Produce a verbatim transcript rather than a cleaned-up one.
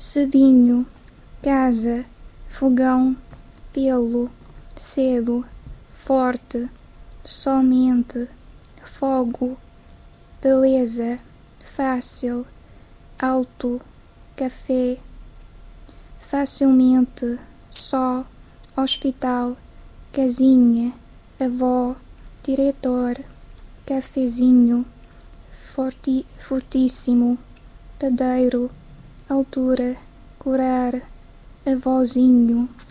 cedinho, casa, fogão, pelo, cedo, forte, somente, fogo, beleza, fácil, alto, café, facilmente, só, hospital, casinha, avó, diretor, cafezinho, forti, fortíssimo, padeiro, altura, curar, avózinho.